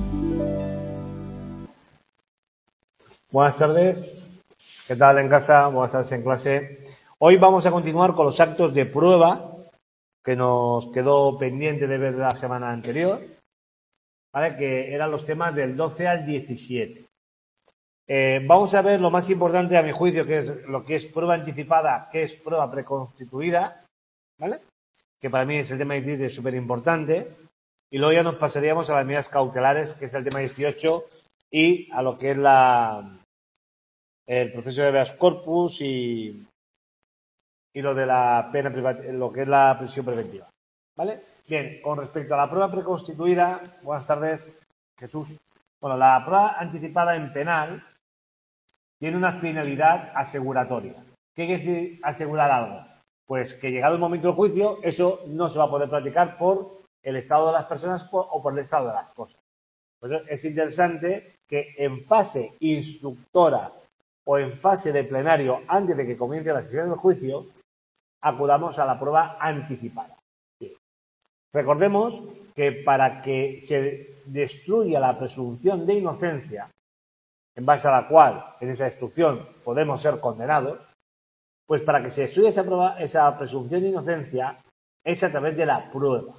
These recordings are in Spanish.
Buenas tardes. ¿Qué tal en casa? Buenas tardes en clase. Hoy vamos a continuar con los actos de prueba que nos quedó pendiente de ver la semana anterior, ¿vale? Que eran los temas del 12 al 17. Vamos a ver lo más importante a mi juicio, que es lo que es prueba anticipada, que es prueba preconstituida, ¿vale? Que para mí es el tema 17 es súper importante. Y luego ya nos pasaríamos a las medidas cautelares, que es el tema 18, y a lo que es el proceso de habeas corpus y lo de la pena lo que es la prisión preventiva. ¿Vale? Bien, con respecto a la prueba preconstituida, buenas tardes, Jesús. Bueno, la prueba anticipada en penal tiene una finalidad aseguratoria. ¿Qué quiere decir asegurar algo? Pues que llegado el momento del juicio, eso no se va a poder practicar por el estado de las personas o por el estado de las cosas. Pues es interesante que en fase instructora o en fase de plenario, antes de que comience la sesión del juicio, acudamos a la prueba anticipada. Sí. Recordemos que para que se destruya la presunción de inocencia, en base a la cual en esa destrucción podemos ser condenados, pues para que se destruya esa presunción de inocencia es a través de la prueba.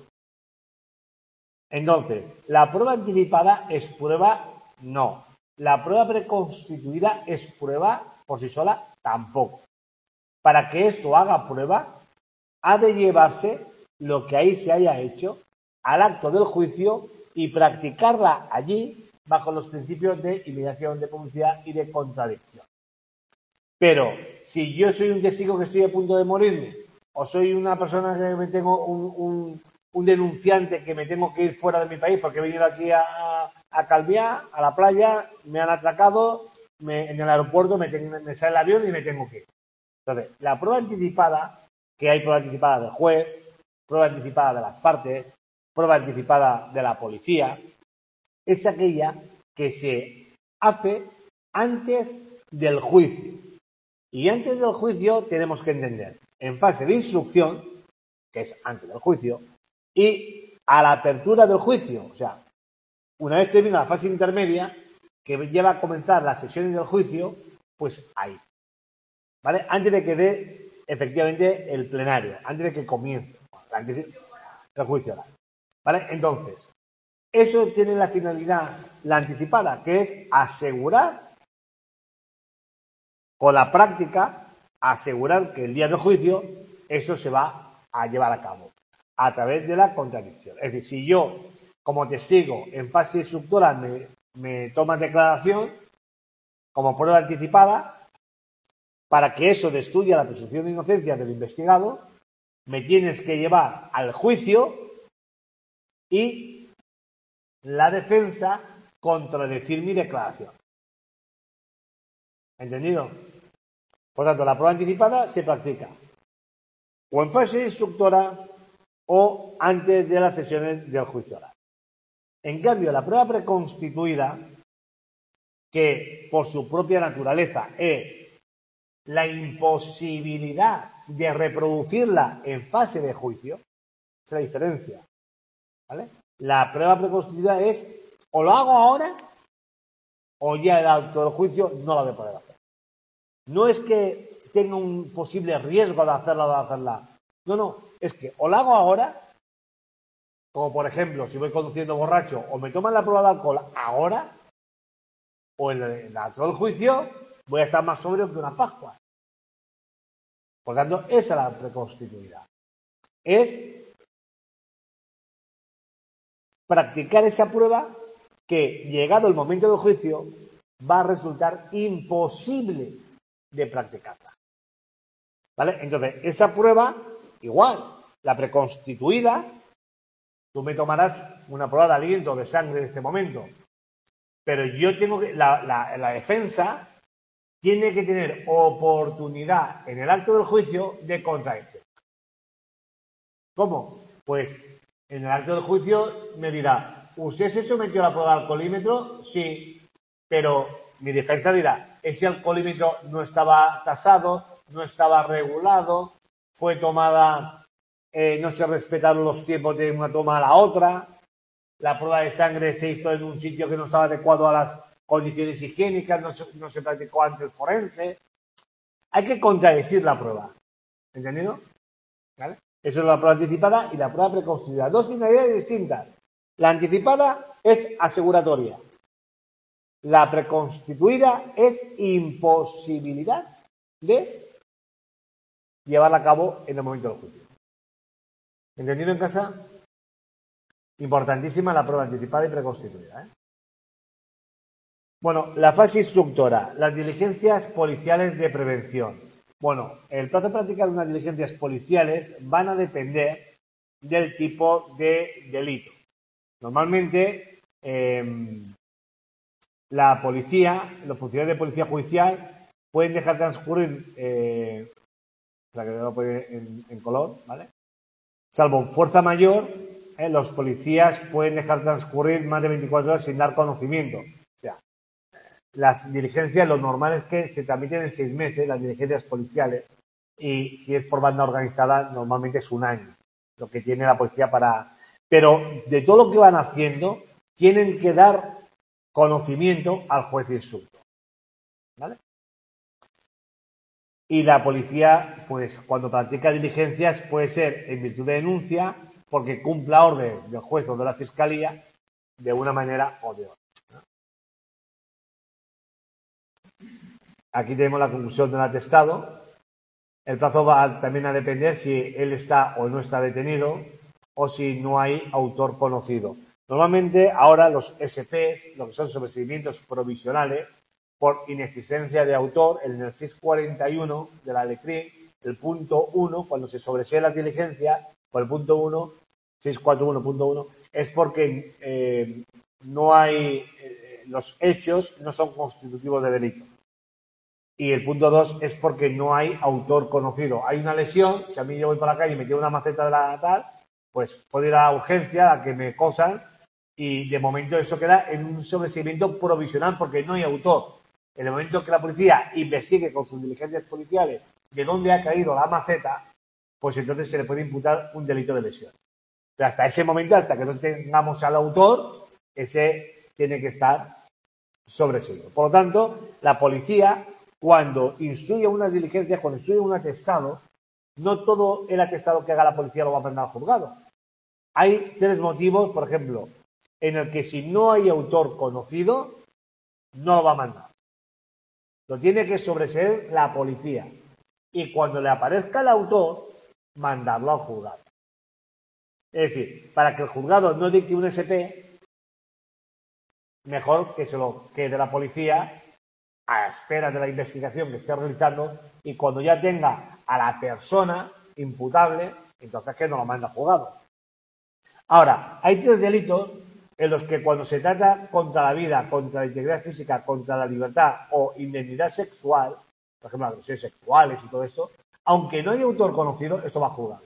Entonces, ¿la prueba anticipada es prueba? No. ¿La prueba preconstituida es prueba por sí sola? Tampoco. Para que esto haga prueba, ha de llevarse lo que ahí se haya hecho al acto del juicio y practicarla allí bajo los principios de inmediación, de publicidad y de contradicción. Pero si yo soy un testigo que estoy a punto de morirme, o soy una persona que me tengo un denunciante que me tengo que ir fuera de mi país porque he venido aquí a Calviá, a la playa, me han atracado, en el aeropuerto me sale el avión y me tengo que ir. Entonces, la prueba anticipada, que hay prueba anticipada del juez, prueba anticipada de las partes, prueba anticipada de la policía, es aquella que se hace antes del juicio. Y antes del juicio tenemos que entender, en fase de instrucción, que es antes del juicio, y a la apertura del juicio, o sea, una vez termina la fase intermedia, que lleva a comenzar las sesiones del juicio, pues ahí. ¿Vale? Antes de que dé efectivamente el plenario, antes de que comience el juicio oral. ¿Vale? Entonces, eso tiene la finalidad, la anticipada, que es asegurar, con la práctica, asegurar que el día del juicio eso se va a llevar a cabo a través de la contradicción. Es decir, si yo, como testigo, en fase instructora me tomas declaración como prueba anticipada, para que eso destruya la presunción de inocencia del investigado, me tienes que llevar al juicio y la defensa contradecir mi declaración. ¿Entendido? Por tanto, la prueba anticipada se practica o en fase instructora o antes de las sesiones del juicio oral. En cambio, la prueba preconstituida, que por su propia naturaleza es la imposibilidad de reproducirla en fase de juicio, es la diferencia, ¿vale? La prueba preconstituida es o lo hago ahora o ya el acto del juicio no lo voy a poder hacer. No es que tenga un posible riesgo de hacerla o de hacerla. No, es que o la hago ahora, como por ejemplo, si voy conduciendo borracho o me toman la prueba de alcohol ahora, o en el acto del juicio voy a estar más sobrio que una Pascua. Por tanto, esa es la preconstituida. Es practicar esa prueba que, llegado el momento del juicio, va a resultar imposible de practicarla. ¿Vale? Entonces, esa prueba, igual, la preconstituida, tú me tomarás una prueba de aliento, de sangre en ese momento, pero yo tengo que, la defensa tiene que tener oportunidad en el acto del juicio de contradicción. ¿Cómo? Pues en el acto del juicio me dirá, ¿usted se sometió a la prueba de alcoholímetro? Sí, pero mi defensa dirá, ese alcoholímetro no estaba tasado, no estaba regulado, fue tomada, no se respetaron los tiempos de una toma a la otra. la prueba de sangre se hizo en un sitio que no estaba adecuado a las condiciones higiénicas, no se practicó ante el forense. Hay que contradecir la prueba. ¿Entendido? ¿Vale? Eso es la prueba anticipada y la prueba preconstituida. Dos finalidades distintas. La anticipada es aseguratoria. La preconstituida es imposibilidad de llevarla a cabo en el momento del juicio. ¿Entendido en casa? Importantísima la prueba anticipada y preconstituida. Bueno, la fase instructora, las diligencias policiales de prevención. Bueno, el plazo de practicar unas diligencias policiales van a depender del tipo de delito. Normalmente, la policía, los funcionarios de policía judicial pueden dejar transcurrir, o sea que lo poner en color, ¿vale? Salvo fuerza mayor, los policías pueden dejar transcurrir más de 24 horas sin dar conocimiento. O sea, las diligencias, lo normal es que se tramiten en 6 meses, las diligencias policiales, y si es por banda organizada, normalmente es 1 año, lo que tiene la policía para... Pero de todo lo que van haciendo, tienen que dar conocimiento al juez instructor, ¿vale? Y la policía, pues, cuando practica diligencias, puede ser en virtud de denuncia, porque cumpla orden del juez o de la fiscalía, de una manera o de otra, ¿no? Aquí tenemos la conclusión del atestado. El plazo va también a depender si él está o no está detenido, o si no hay autor conocido. Normalmente, ahora los SPs, lo que son sobreseimientos provisionales, por inexistencia de autor, en el 641 de la LECRIM, el punto 1, cuando se sobresee la diligencia, por el punto 1, 641.1, es porque no hay, los hechos no son constitutivos de delito. Y el punto 2 es porque no hay autor conocido. Hay una lesión, si a mí yo voy por la calle y me tiro una maceta de la tal, pues puedo ir a la urgencia, a que me cosan, y de momento eso queda en un sobreseimiento provisional porque no hay autor. En el momento que la policía investigue con sus diligencias policiales de dónde ha caído la maceta, pues entonces se le puede imputar un delito de lesión. Pero hasta ese momento, hasta que no tengamos al autor, ese tiene que estar sobreseído. Por lo tanto, la policía, cuando instruye una diligencia, cuando instruye un atestado, no todo el atestado que haga la policía lo va a mandar al juzgado. Hay 3 motivos, por ejemplo, en el que si no hay autor conocido, no lo va a mandar. Lo tiene que sobreseer la policía. Y cuando le aparezca el autor, mandarlo al juzgado. Es decir, para que el juzgado no dicte un SP, mejor que se lo quede la policía a espera de la investigación que esté realizando, y cuando ya tenga a la persona imputable, entonces que no lo manda al juzgado. Ahora, hay 3 delitos en los que cuando se trata contra la vida, contra la integridad física, contra la libertad o indemnidad sexual, por ejemplo, agresiones sexuales y todo esto, aunque no hay autor conocido, esto va a juzgar.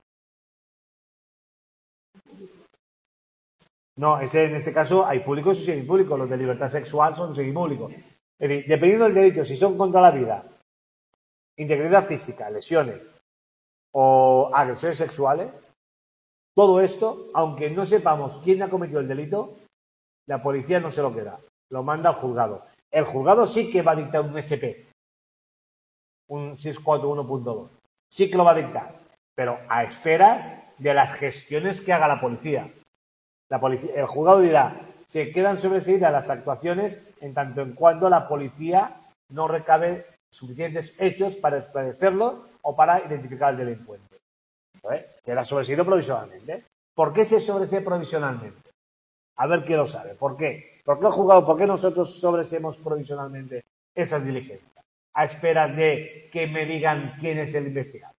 No, en este caso hay públicos y semipúblicos. Los de libertad sexual son semipúblicos. Es decir, dependiendo del delito, si son contra la vida, integridad física, lesiones o agresiones sexuales, todo esto, aunque no sepamos quién ha cometido el delito, la policía no se lo queda, lo manda al juzgado. El juzgado sí que va a dictar un SP, un 641.2, sí que lo va a dictar, pero a esperas de las gestiones que haga la policía. El juzgado dirá, se quedan sobreseídas las actuaciones en tanto en cuanto la policía no recabe suficientes hechos para esclarecerlo o para identificar al delincuente. Queda sobreseído provisionalmente. ¿Por qué se sobresee provisionalmente? A ver quién lo sabe. ¿Por qué? ¿Por qué el juzgado? ¿Por qué nosotros sobreseemos provisionalmente esas diligencias? A espera de que me digan quién es el investigado.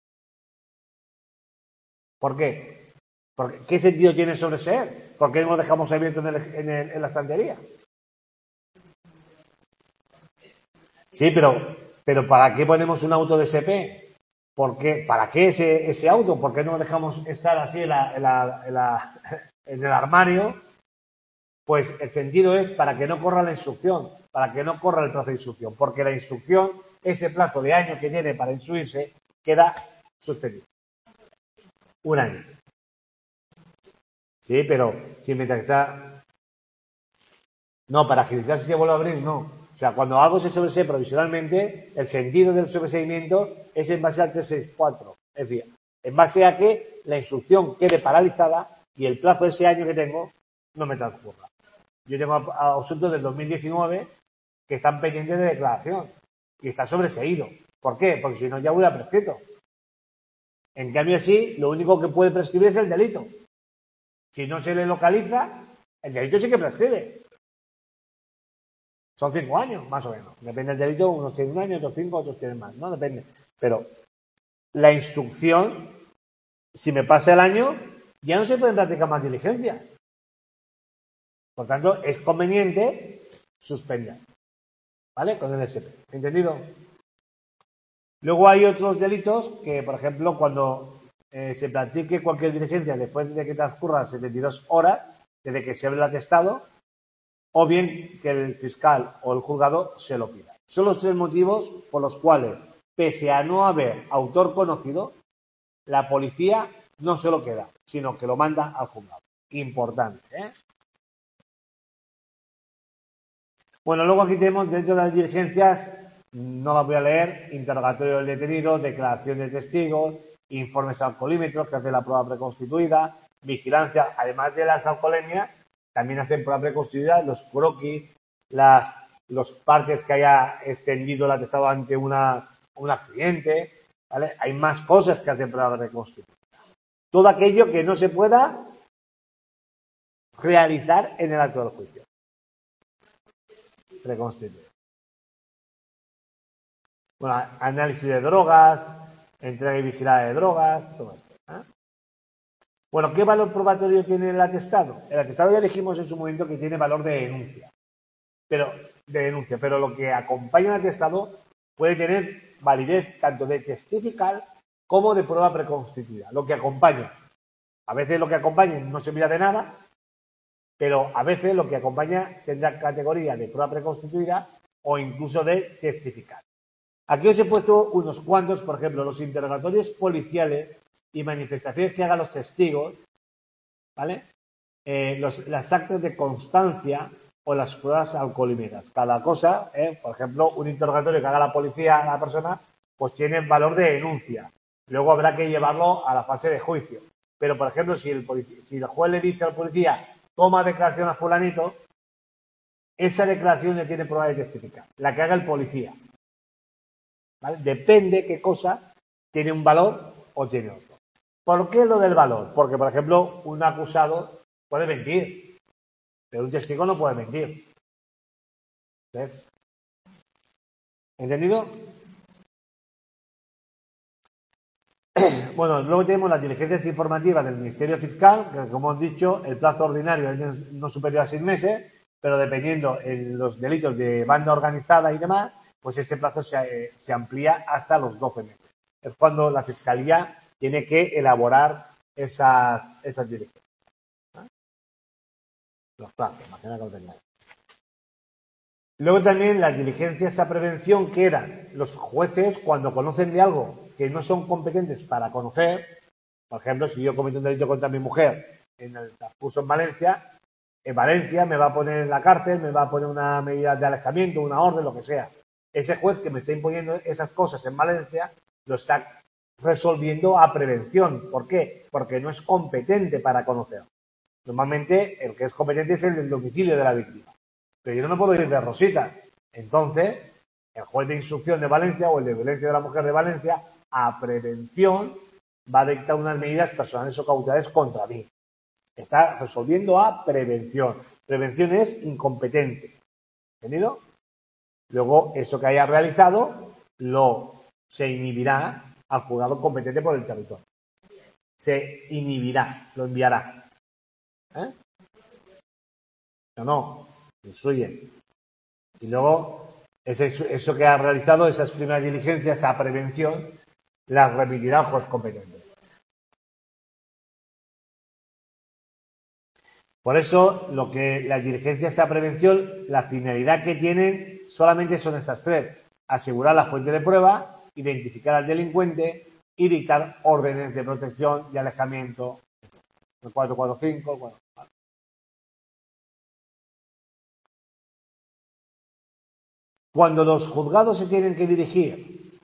¿Por qué? ¿Qué sentido tiene sobreseer? ¿Por qué no lo dejamos abierto en la estantería? Sí, pero ¿para qué ponemos un auto de SP? ¿Por qué? ¿Para qué ese auto? ¿Por qué no lo dejamos estar así en el armario? Pues el sentido es para que no corra la instrucción, para que no corra el plazo de instrucción, porque la instrucción, ese plazo de año que tiene para instruirse, queda suspendido. 1 año. Sí, pero si mientras está... No, para agilizar si se vuelve a abrir, no. O sea, cuando algo se sobresee provisionalmente, el sentido del sobreseimiento es en base al 364. Es decir, en base a que la instrucción quede paralizada y el plazo de ese año que tengo no me transcurra. Yo tengo asuntos del 2019 que están pendientes de declaración y está sobreseído. ¿Por qué? Porque si no ya hubiera prescrito. En cambio, sí, lo único que puede prescribir es el delito. Si no se le localiza, el delito sí que prescribe. Son 5 años, más o menos. Depende del delito, unos tienen un año, otros 5, otros tienen más, ¿no? Depende. Pero la instrucción, si me pasa el año, ya no se pueden practicar más diligencias. Por tanto, es conveniente suspender. ¿Vale? Con el SP. ¿Entendido? Luego hay otros delitos que, por ejemplo, cuando se practique cualquier diligencia después de que transcurran 72 horas desde que se abre el atestado, o bien que el fiscal o el juzgado se lo pida. Son los 3 motivos por los cuales, pese a no haber autor conocido, la policía no se lo queda, sino que lo manda al juzgado. Importante, ¿eh? Bueno, luego aquí tenemos dentro de las diligencias, no las voy a leer, interrogatorio del detenido, declaración de testigos, informes alcoholímetros que hace la prueba preconstituida, vigilancia, además de las alcoholemias, también hacen prueba preconstituida, los croquis, los partes que haya extendido el atestado ante un accidente, ¿vale? Hay más cosas que hacen prueba preconstituida. Todo aquello que no se pueda realizar en el acto del juicio. Preconstituido. Bueno, análisis de drogas, entrega y vigilada de drogas, todo esto. ¿Eh? Bueno, ¿qué valor probatorio tiene el atestado? El atestado ya dijimos en su momento que tiene valor de denuncia. Pero lo que acompaña al atestado puede tener validez tanto de testifical como de prueba preconstituida. Lo que acompaña. A veces lo que acompaña no servirá de nada, pero a veces lo que acompaña tendrá categoría de prueba preconstituida o incluso de testificar. Aquí os he puesto unos cuantos, por ejemplo, los interrogatorios policiales y manifestaciones que hagan los testigos, ¿vale? Las actas de constancia o las pruebas alcoholímetras. Cada cosa, por ejemplo, un interrogatorio que haga la policía a la persona, pues tiene valor de denuncia. Luego habrá que llevarlo a la fase de juicio. Pero, por ejemplo, si el juez le dice al policía, toma declaración a fulanito, esa declaración le tiene prueba de testificar. La que haga el policía. ¿Vale? Depende qué cosa tiene un valor o tiene otro. ¿Por qué lo del valor? Porque, por ejemplo, un acusado puede mentir, pero un testigo no puede mentir. ¿Ves? ¿Entendido? Bueno, luego tenemos las diligencias informativas del Ministerio Fiscal, que como hemos dicho, el plazo ordinario es no superior a 6 meses, pero dependiendo en los delitos de banda organizada y demás, pues ese plazo se amplía hasta los 12 meses. Es cuando la Fiscalía tiene que elaborar esas diligencias. ¿Ah? Los plazos, imagina que lo tengáis. Luego también las diligencias a prevención, que eran los jueces cuando conocen de algo que no son competentes para conocer. Por ejemplo, si yo cometo un delito contra mi mujer en el transcurso en Valencia me va a poner en la cárcel, me va a poner una medida de alejamiento, una orden, lo que sea. Ese juez que me está imponiendo esas cosas en Valencia lo está resolviendo a prevención. ¿Por qué? Porque no es competente para conocer. Normalmente el que es competente es el del domicilio de la víctima. Pero yo no me puedo ir de rosita. Entonces, el juez de instrucción de Valencia o el de violencia de la mujer de Valencia, a prevención, va a dictar unas medidas personales o cautelares contra mí. Está resolviendo a prevención. Prevención es incompetente. ¿Entendido? Luego, eso que haya realizado, se inhibirá al juzgado competente por el territorio. Se inhibirá, lo enviará. ¿Eh? No, instruye. Y luego, eso que ha realizado, esas primeras diligencias a prevención, las remitirá al juez competente. Por eso, las diligencias a prevención, la finalidad que tienen solamente son esas 3. Asegurar la fuente de prueba, identificar al delincuente y dictar órdenes de protección y alejamiento. el 445, bueno. ¿Vale? Cuando los juzgados se tienen que dirigir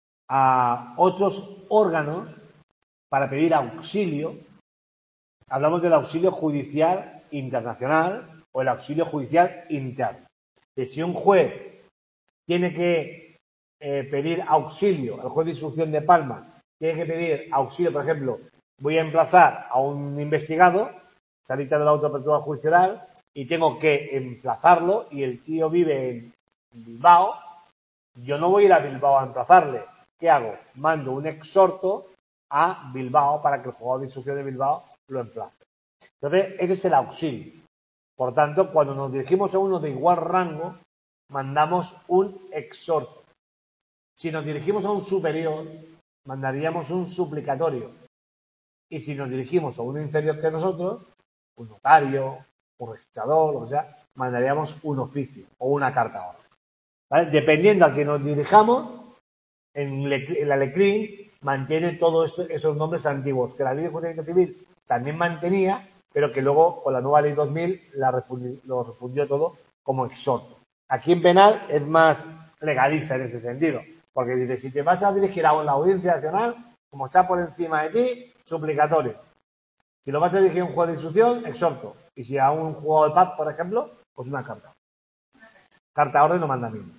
a otros órganos para pedir auxilio, hablamos del auxilio judicial internacional o el auxilio judicial interno. Que si un juez tiene que pedir auxilio, el juez de instrucción de Palma tiene que pedir auxilio, por ejemplo, voy a emplazar a un investigado, se ha dictado la autoapertura judicial y tengo que emplazarlo y el tío vive en Bilbao, yo no voy a ir a Bilbao a emplazarle. ¿Qué hago? Mando un exhorto a Bilbao para que el juzgado de instrucción de Bilbao lo emplace. Entonces, ese es el auxilio. Por tanto, cuando nos dirigimos a uno de igual rango, mandamos un exhorto. Si nos dirigimos a un superior, mandaríamos un suplicatorio. Y si nos dirigimos a uno inferior que nosotros, un notario, un registrador, o sea, mandaríamos un oficio o una carta orden. ¿Vale? Dependiendo a quien nos dirijamos, en la LECRIM mantiene todos esos nombres antiguos, que la Ley de Justicia Civil también mantenía, pero que luego con la nueva Ley 2000 lo refundió todo como exhorto. Aquí en penal es más legaliza en ese sentido, porque dice, si te vas a dirigir a la Audiencia Nacional, como está por encima de ti, suplicatorio. Si lo vas a dirigir a un juez de instrucción, exhorto. Y si a un juzgado de paz, por ejemplo, pues una carta. Carta orden o mandamiento.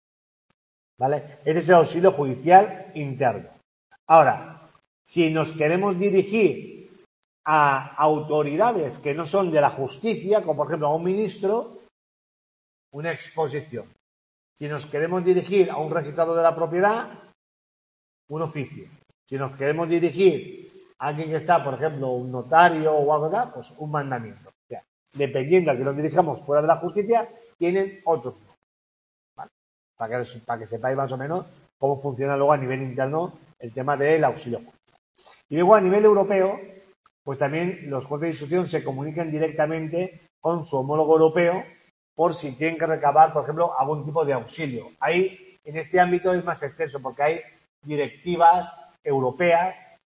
¿Vale? Ese es el auxilio judicial interno. Ahora, si nos queremos dirigir a autoridades que no son de la justicia, como por ejemplo a un ministro, una exposición. Si nos queremos dirigir a un registrado de la propiedad, un oficio. Si nos queremos dirigir a alguien que está, por ejemplo, un notario o algo así, pues un mandamiento. O sea, dependiendo a que nos dirijamos fuera de la justicia, tienen otros. ¿Vale? Para que sepáis más o menos cómo funciona luego a nivel interno el tema del auxilio. Y luego a nivel europeo, pues también los jueces de instrucción se comunican directamente con su homólogo europeo por si tienen que recabar, por ejemplo, algún tipo de auxilio. Ahí, en este ámbito es más extenso porque hay directivas europeas,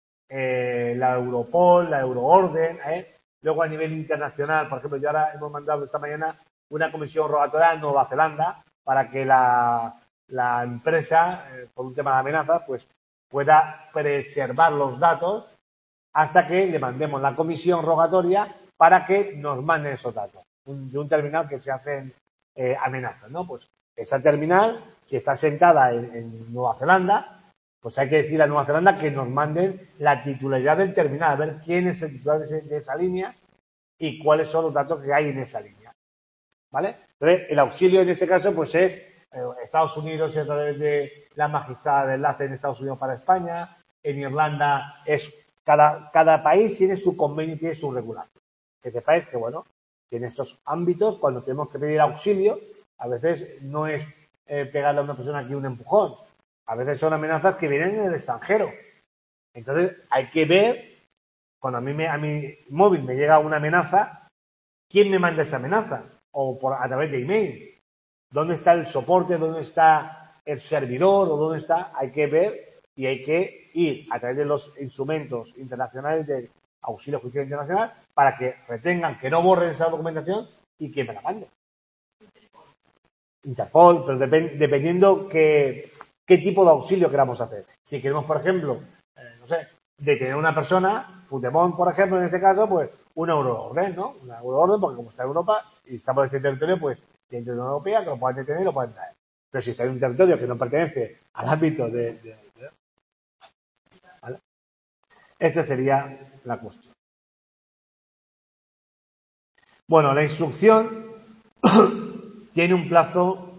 la Europol, la Euroorden, luego a nivel internacional, por ejemplo, yo ahora hemos mandado esta mañana una comisión rogatoria a Nueva Zelanda para que la empresa, por un tema de amenaza, pues pueda preservar los datos hasta que le mandemos la comisión rogatoria para que nos manden esos datos de un terminal que se hacen amenazas, ¿no? Pues esa terminal, si está sentada en Nueva Zelanda, pues hay que decirle a Nueva Zelanda que nos manden la titularidad del terminal, a ver quién es el titular de esa línea y cuáles son los datos que hay en esa línea. ¿Vale? Entonces, el auxilio en este caso, pues es Estados Unidos a través de la magistrada de enlace en Estados Unidos para España, en Irlanda es cada país tiene su convenio y tiene su regulación. Que sepáis que, bueno, que en estos ámbitos, cuando tenemos que pedir auxilio, a veces no es pegarle a una persona aquí un empujón. A veces son amenazas que vienen del extranjero. Entonces, hay que ver, cuando a mi móvil me llega una amenaza, ¿quién me manda esa amenaza? O a través de email. ¿Dónde está el soporte? ¿Dónde está el servidor? ¿O dónde está? Hay que ver y hay que ir a través de los instrumentos internacionales de auxilio judicial internacional para que retengan, que no borren esa documentación y que me la manden. Interpol, pero dependiendo qué tipo de auxilio queramos hacer. Si queremos, por ejemplo, no sé, detener a una persona, Puigdemont, por ejemplo, en este caso, pues una euroorden, ¿no? Una euroorden, porque como está en Europa y está por ese territorio, pues dentro de la Unión Europea, que lo puedan detener y lo puedan traer. Pero si está en un territorio que no pertenece al ámbito ¿vale? Esta sería la cuestión. Bueno, la instrucción tiene un plazo,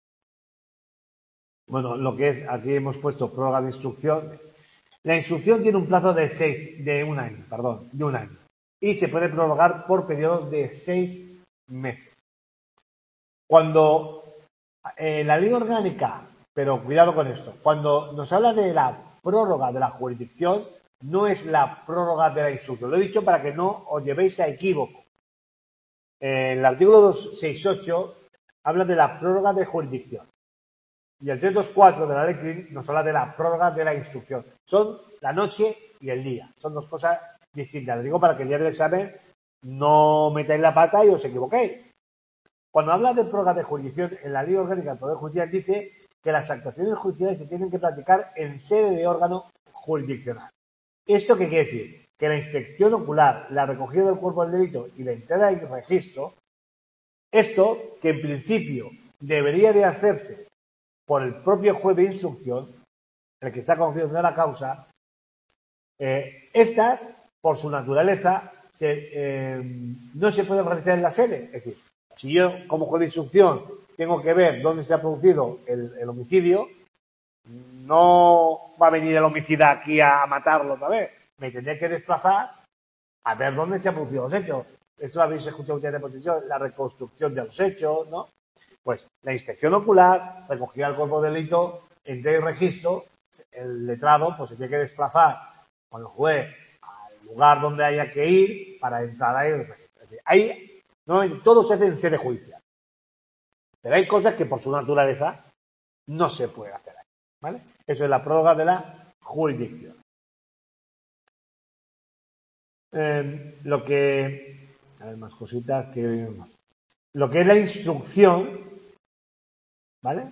bueno, lo que es, aquí hemos puesto prórroga de instrucción. La instrucción tiene un plazo de un año. Y se puede prorrogar por periodos de 6 meses. Cuando la ley orgánica, pero cuidado con esto, cuando nos habla de la prórroga de la jurisdicción, no es la prórroga de la instrucción. Lo he dicho para que no os llevéis a equívoco. El artículo 268 habla de la prórroga de jurisdicción. Y el 324 de la ley nos habla de la prórroga de la instrucción. Son la noche y el día. Son dos cosas distintas. Lo digo para que el día del examen no metáis la pata y os equivoquéis. Cuando habla de prórroga de jurisdicción, en la Ley Orgánica del Poder Judicial dice que las actuaciones judiciales se tienen que practicar en sede de órgano jurisdiccional. ¿Esto qué quiere decir? Que la inspección ocular, la recogida del cuerpo del delito y la entrada en registro, esto que en principio debería de hacerse por el propio juez de instrucción, el que está conocido de la causa, estas, por su naturaleza, no se pueden realizar en la sede. Es decir, si yo, como juez de instrucción, tengo que ver dónde se ha producido el homicidio, no va a venir el homicida aquí a matarlo otra vez. Me tendré que desplazar a ver dónde se han producido los hechos. Esto lo habéis escuchado ustedes por la reconstrucción de los hechos, ¿no? Pues la inspección ocular, recogida el cuerpo de delito, entré en registro, el letrado pues se tiene que desplazar con el juez al lugar donde haya que ir para entrar ahí en el registro. Es decir, ahí no, todo se hace en sede judicial. Pero hay cosas que por su naturaleza no se puede hacer ahí, ¿vale? Eso es la prórroga de la jurisdicción. Lo que... A ver, más cositas que... Lo que es la instrucción, ¿vale?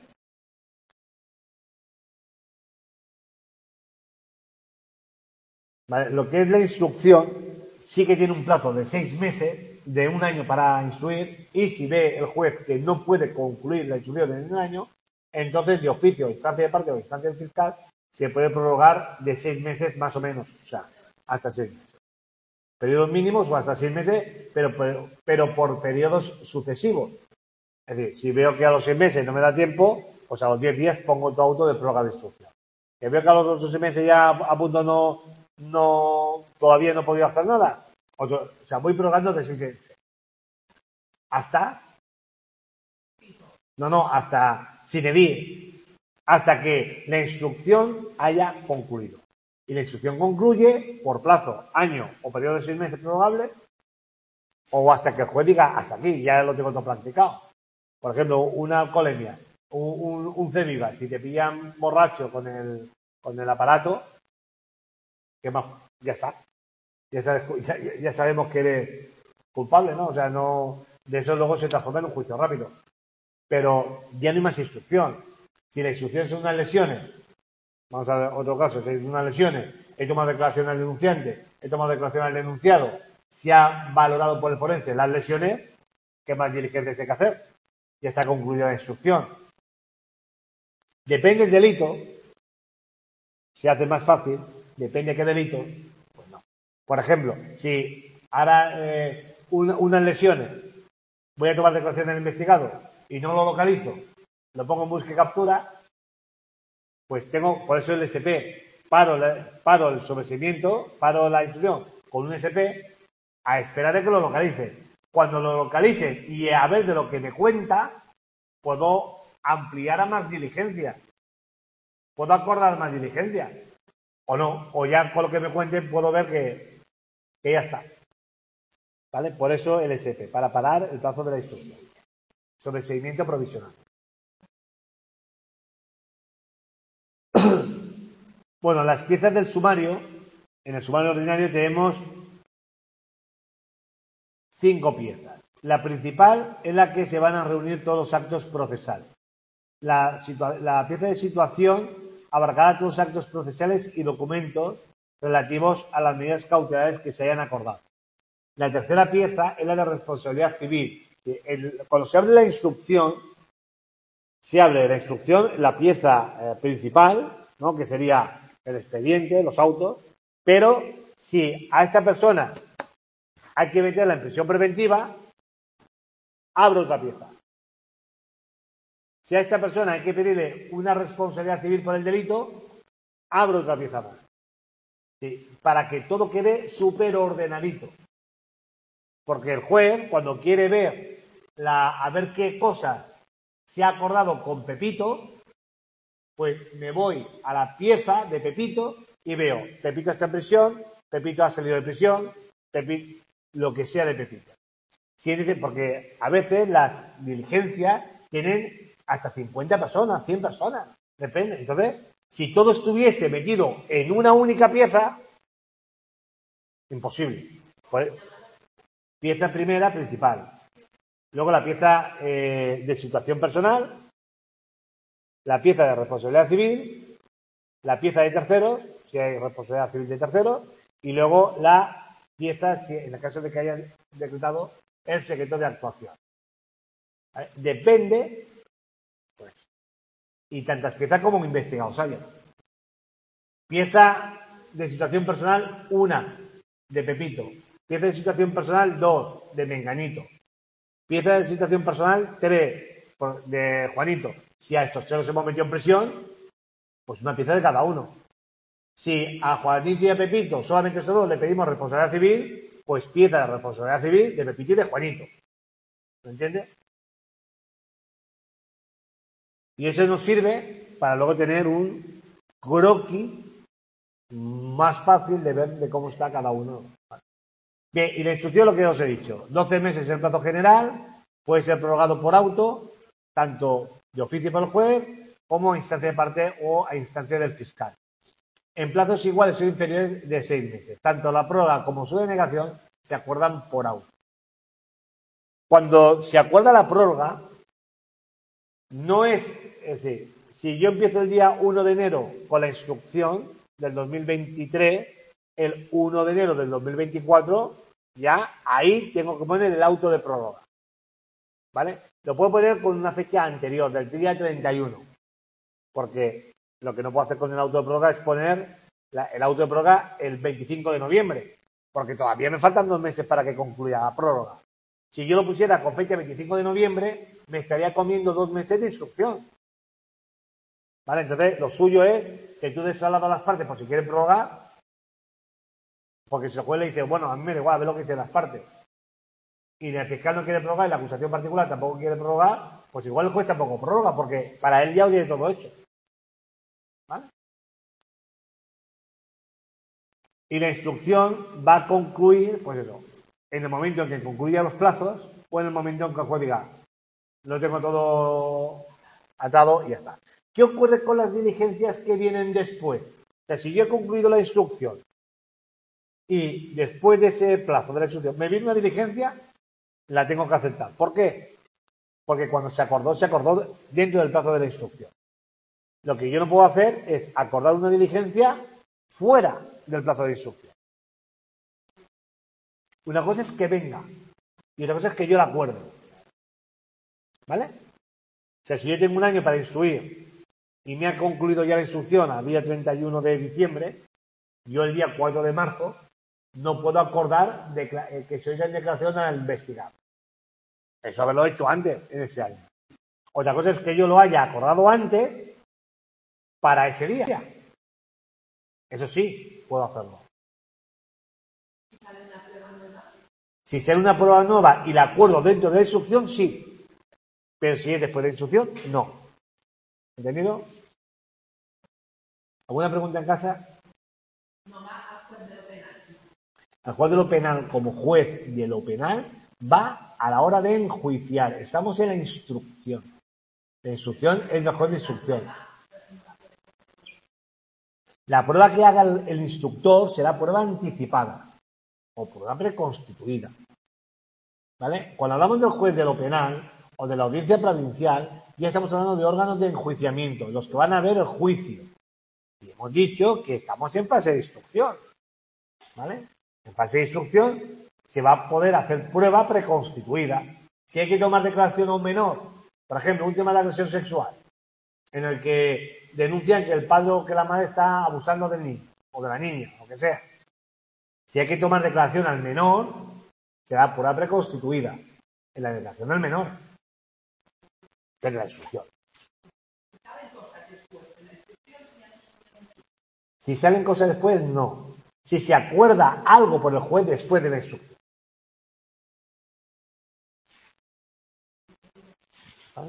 ¿Vale? Lo que es la instrucción sí que tiene un plazo de 6 meses, de 1 año para instruir, y si ve el juez que no puede concluir la instrucción en 1 año, entonces de oficio, instancia de parte o instancia del fiscal, se puede prorrogar de 6 meses más o menos, o sea, hasta 6 meses. Periodos mínimos o hasta 6 meses, pero por periodos sucesivos. Es decir, si veo que a los 6 meses no me da tiempo, pues a los 10 días pongo otro auto de prórroga de instrucción. Que veo que a los otros 6 meses ya a punto todavía no he podido hacer nada. O sea, voy prorrogando de 6 en 6. Hasta sin edie, hasta que la instrucción haya concluido. Y la instrucción concluye por plazo, año o periodo de 6 meses prorrogable, o hasta que el juez diga hasta aquí, ya lo tengo todo practicado. Por ejemplo, una alcoholemia, un CEVIVA, si te pillan borracho con el aparato, ¿qué más? Ya está. Ya sabemos que eres culpable, ¿no? O sea, no, de eso luego se transforma en un juicio rápido. Pero ya no hay más instrucción. Si la instrucción son unas lesiones, vamos a ver otro caso, si es unas lesiones, he tomado declaración al denunciante, he tomado declaración al denunciado, se ha valorado por el forense las lesiones, ¿qué más diligencias hay que hacer? Ya está concluida la instrucción. Depende del delito, se hace más fácil, depende de qué delito, pues no. Por ejemplo, si ahora unas lesiones, voy a tomar declaración del investigado y no lo localizo, lo pongo en búsqueda y captura, pues por eso el SP, paro el sobreseimiento, paro la instrucción con un SP a esperar de que lo localice. Cuando lo localice y a ver de lo que me cuenta, puedo ampliar a más diligencia. Puedo acordar más diligencia. O no, o ya con lo que me cuenten puedo ver que ya está. ¿Vale? Por eso el SP, para parar el plazo de la instrucción. Sobreseimiento provisional. Bueno, las piezas del sumario, en el sumario ordinario tenemos 5 piezas. La principal es la que se van a reunir todos los actos procesales. La pieza de situación abarcará todos los actos procesales y documentos relativos a las medidas cautelares que se hayan acordado. La tercera pieza es la de responsabilidad civil. Cuando se abre la instrucción, la pieza principal, ¿no? Que sería el expediente, los autos, pero si a esta persona hay que meterla en prisión preventiva, abro otra pieza. Si a esta persona hay que pedirle una responsabilidad civil por el delito, abro otra pieza más. Sí, para que todo quede súper ordenadito. Porque el juez, cuando quiere ver a ver qué cosas se ha acordado con Pepito, pues me voy a la pieza de Pepito y veo, Pepito está en prisión, Pepito ha salido de prisión, lo que sea de Pepito. Porque a veces las diligencias tienen hasta 50 personas, 100 personas, depende. Entonces, si todo estuviese metido en una única pieza, Imposible. Pieza primera, principal. Luego la pieza de situación personal, la pieza de responsabilidad civil, la pieza de terceros, si hay responsabilidad civil de terceros, y luego la pieza, si en el caso de que hayan decretado el secreto de actuación. ¿Vale? Depende, pues, y tantas piezas como investigados haya. Pieza de situación personal, 1, de Pepito. Pieza de situación personal, 2, de Menganito. Pieza de situación personal, 3, de Juanito. Si a estos 3 los hemos metido en prisión, pues una pieza de cada uno. Si a Juanito y a Pepito, solamente estos 2, le pedimos responsabilidad civil, pues pieza de responsabilidad civil de Pepito y de Juanito. ¿Me entiendes? Y eso nos sirve para luego tener un croquis más fácil de ver de cómo está cada uno. Bien, y la instrucción, lo que os he dicho, 12 meses es el plazo general, puede ser prorrogado por auto, tanto de oficio por el juez, como a instancia de parte o a instancia del fiscal. En plazos iguales o inferiores de 6 meses. Tanto la prórroga como su denegación se acuerdan por auto. Cuando se acuerda la prórroga, no es decir, si yo empiezo el día 1 de enero con la instrucción del 2023, el 1 de enero del 2024, ya ahí tengo que poner el auto de prórroga. ¿Vale? Lo puedo poner con una fecha anterior, del día 31. Porque lo que no puedo hacer con el auto de prórroga es poner el auto de prórroga el 25 de noviembre. Porque todavía me faltan 2 meses para que concluya la prórroga. Si yo lo pusiera con fecha 25 de noviembre, me estaría comiendo 2 meses de instrucción. ¿Vale? Entonces, lo suyo es que tú des al lado a las partes por si quieren prorrogar, porque si el juez le dice, bueno, a mí me da igual, a ver lo que dicen las partes, y el fiscal no quiere prorrogar y la acusación particular tampoco quiere prorrogar, pues igual el juez tampoco prorroga, porque para él ya tiene todo hecho. ¿Vale? Y la instrucción va a concluir, pues eso, en el momento en que concluya los plazos o en el momento en que el juez diga, lo tengo todo atado y ya está. ¿Qué ocurre con las diligencias que vienen después? O sea, si yo he concluido la instrucción y después de ese plazo de la instrucción me viene una diligencia, la tengo que aceptar. ¿Por qué? Porque cuando se acordó dentro del plazo de la instrucción. Lo que yo no puedo hacer es acordar una diligencia fuera del plazo de instrucción. Una cosa es que venga y otra cosa es que yo la acuerde. ¿Vale? O sea, si yo tengo un año para instruir y me ha concluido ya la instrucción al día 31 de diciembre, yo el día 4 de marzo no puedo acordar que se oiga en declaración al investigado. Eso haberlo hecho antes, en ese año. Otra cosa es que yo lo haya acordado antes para ese día. Eso sí, puedo hacerlo. Si sale una prueba nueva y la acuerdo dentro de la instrucción, sí. Pero si es después de la instrucción, no. ¿Entendido? ¿Alguna pregunta en casa? El juez de lo penal, como juez de lo penal, va a la hora de enjuiciar. Estamos en la instrucción. La instrucción es el juez de instrucción. La prueba que haga el instructor será prueba anticipada o prueba preconstituida. ¿Vale? Cuando hablamos del juez de lo penal o de la audiencia provincial, ya estamos hablando de órganos de enjuiciamiento, los que van a ver el juicio. Y hemos dicho que estamos en fase de instrucción. ¿Vale? En fase de instrucción se va a poder hacer prueba preconstituida. Si hay que tomar declaración a un menor, por ejemplo, un tema de agresión sexual, en el que denuncian que el padre o que la madre está abusando del niño o de la niña, lo que sea. Si hay que tomar declaración al menor, será prueba preconstituida en la declaración del menor, que es la instrucción. Si salen cosas después, no. Si se acuerda algo por el juez después de la instrucción. ¿Vale?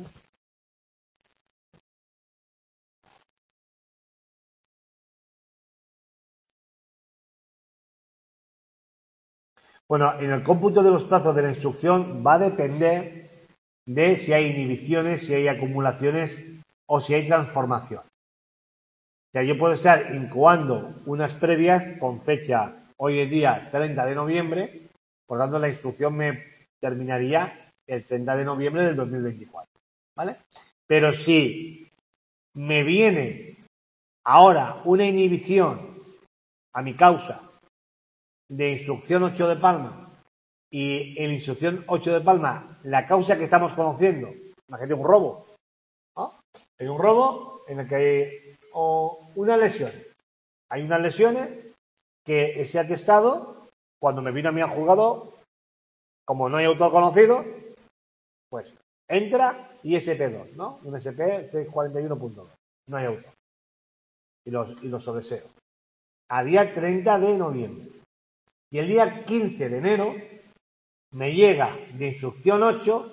Bueno, en el cómputo de los plazos de la instrucción va a depender de si hay inhibiciones, si hay acumulaciones o si hay transformación. O sea, yo puedo estar incoando unas previas con fecha Hoy es día 30 de noviembre, por tanto la instrucción me terminaría el 30 de noviembre del 2024, ¿vale? Pero si me viene ahora una inhibición a mi causa de instrucción 8 de Palma y en instrucción 8 de Palma la causa que estamos conociendo, imagínate un robo, ¿no? Hay un robo en el que hay unas lesiones. Hay unas lesiones que ese atestado, cuando me vino a mí al juzgado, como no hay autor conocido, pues entra ISP2, ¿no? Un SP 641.2. No hay autor. Y los sobreseo. A día 30 de noviembre. Y el día 15 de enero me llega de instrucción 8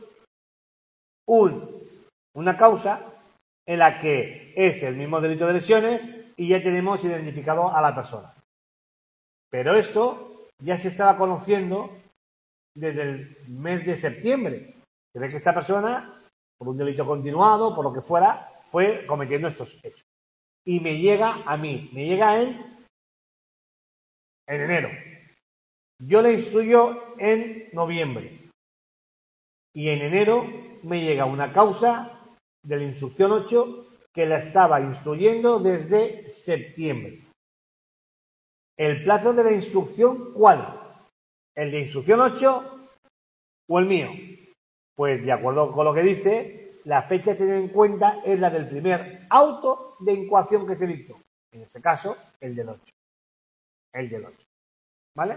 una causa en la que es el mismo delito de lesiones y ya tenemos identificado a la persona. Pero esto ya se estaba conociendo desde el mes de septiembre. Se ve que esta persona, por un delito continuado, por lo que fuera, fue cometiendo estos hechos. Y me llega a mí, me llega en enero. Yo le instruyo en noviembre. Y en enero me llega una causa de la instrucción 8 que la estaba instruyendo desde septiembre. ¿El plazo de la instrucción cuál? ¿El de instrucción 8 o el mío? Pues de acuerdo con lo que dice, la fecha a tener en cuenta es la del primer auto de incoación que se dictó. En este caso, el del 8. El del 8. ¿Vale?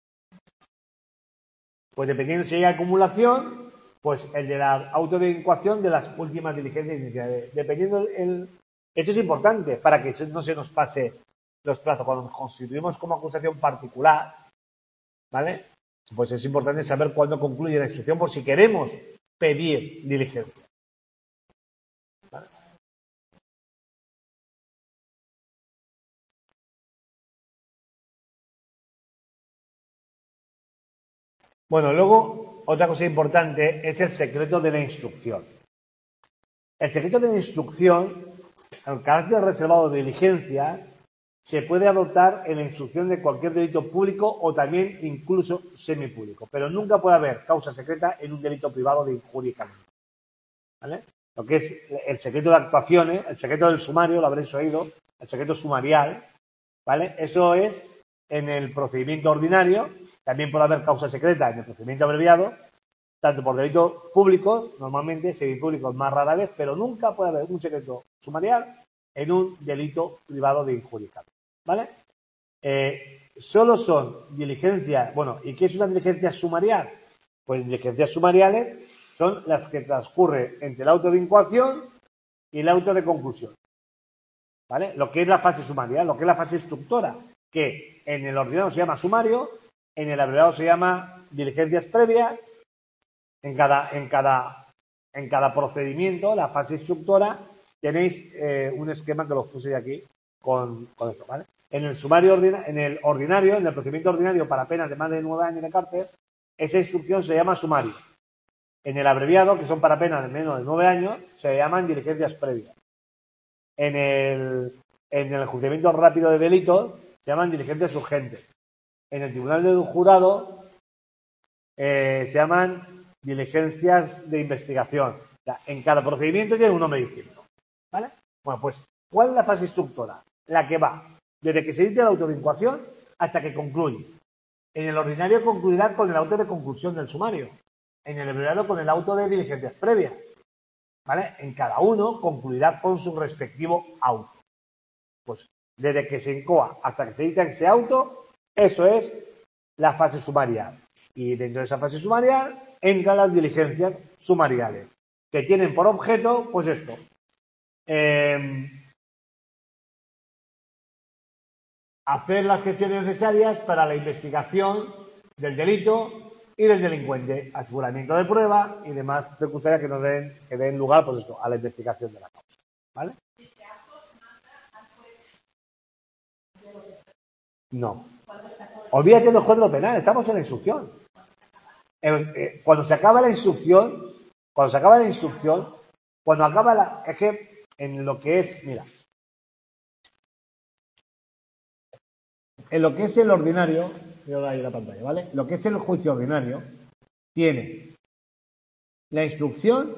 Pues dependiendo si hay acumulación, pues el de la auto de incoación de las últimas diligencias iniciales. Dependiendo Esto es importante para que no se nos pase los plazos. Cuando nos constituimos como acusación particular, ¿vale? Pues es importante saber cuándo concluye la instrucción por si queremos pedir diligencia. ¿Vale? Bueno, luego, otra cosa importante es el secreto de la instrucción. El secreto de la instrucción, el carácter reservado de diligencia, se puede adoptar en la instrucción de cualquier delito público o también incluso semipúblico, pero nunca puede haber causa secreta en un delito privado de injuria y calumnia. ¿Vale? Lo que es el secreto de actuaciones, el secreto del sumario, lo habréis oído, el secreto sumarial, ¿vale? Eso es en el procedimiento ordinario. También puede haber causa secreta en el procedimiento abreviado, tanto por delitos públicos, normalmente, semipúblicos más rara vez, pero nunca puede haber un secreto sumarial en un delito privado de injuria, ¿vale? Solo son diligencias, bueno, ¿y qué es una diligencia sumarial? Pues diligencias sumariales son las que transcurren entre el auto de incoación y el auto de conclusión, ¿vale? Lo que es la fase sumaria, lo que es la fase instructora, que en el ordinario se llama sumario, en el abreviado se llama diligencias previas. En cada procedimiento, la fase instructora, tenéis un esquema que los puse aquí con esto, ¿vale? En el sumario en el procedimiento ordinario para penas de más de 9 años de cárcel, esa instrucción se llama sumario. En el abreviado, que son para penas de menos de 9 años, se llaman diligencias previas. En el juzgamiento rápido de delitos, se llaman diligencias urgentes. En el tribunal del jurado, se llaman diligencias de investigación. O sea, en cada procedimiento tiene un nombre distinto, ¿vale? Bueno, pues, ¿cuál es la fase instructora? La que va desde que se dicta el auto de incoación hasta que concluye. En el ordinario concluirá con el auto de conclusión del sumario. En el abreviado con el auto de diligencias previas, ¿vale? En cada uno concluirá con su respectivo auto. Pues, desde que se incoa hasta que se dicta ese auto, eso es la fase sumarial. Y dentro de esa fase sumarial entran las diligencias sumariales, que tienen por objeto, pues esto, hacer las gestiones necesarias para la investigación del delito y del delincuente, aseguramiento de prueba y demás circunstancias que den lugar, pues esto, a la investigación de la causa, ¿vale? No. Olvídate del juez de lo penal, estamos en la instrucción. Cuando se acaba la instrucción, es que en lo que es, mira, en lo que es el ordinario, voy a ir a la pantalla, ¿vale? Lo que es el juicio ordinario tiene la instrucción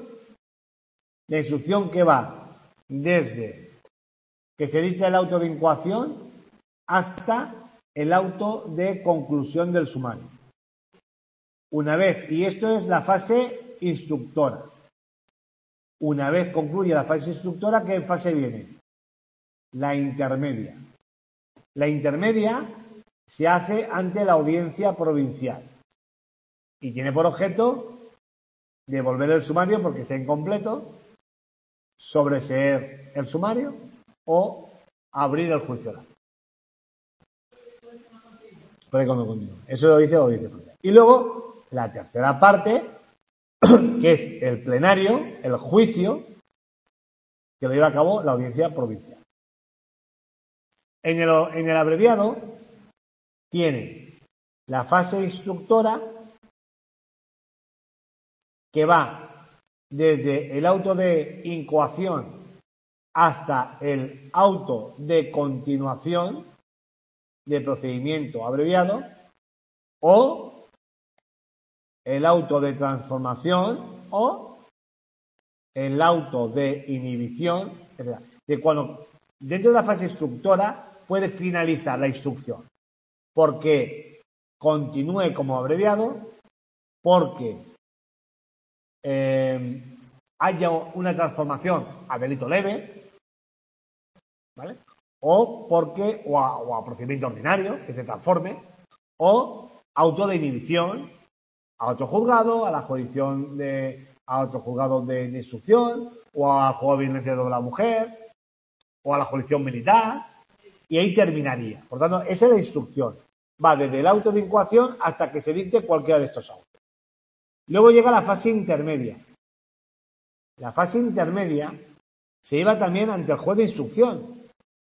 que va desde que se dicta el auto de incoación hasta el auto de conclusión del sumario. Una vez, y esto es la fase instructora. Una vez concluye la fase instructora, ¿qué fase viene? La intermedia. La intermedia se hace ante la audiencia provincial y tiene por objeto devolver el sumario porque sea incompleto, sobreseer el sumario o abrir el juicio oral. Eso lo dice. Y luego, la tercera parte, que es el plenario, el juicio, que lo lleva a cabo la audiencia provincial. En el abreviado tiene la fase instructora que va desde el auto de incoación hasta el auto de continuación de procedimiento abreviado o el auto de transformación o el auto de inhibición, de cuando dentro de la fase instructora puede finalizar la instrucción porque continúe como abreviado, porque haya una transformación a delito leve, ¿vale? O porque, o a procedimiento ordinario, que se transforme, o auto de inhibición a otro juzgado, a la jurisdicción a otro juzgado de instrucción, o al juzgado de violencia de la mujer, o a la jurisdicción militar, y ahí terminaría. Por tanto, esa es la instrucción. Va desde el auto de incoación hasta que se dicte cualquiera de estos autos. Luego llega la fase intermedia. La fase intermedia se lleva también ante el juez de instrucción.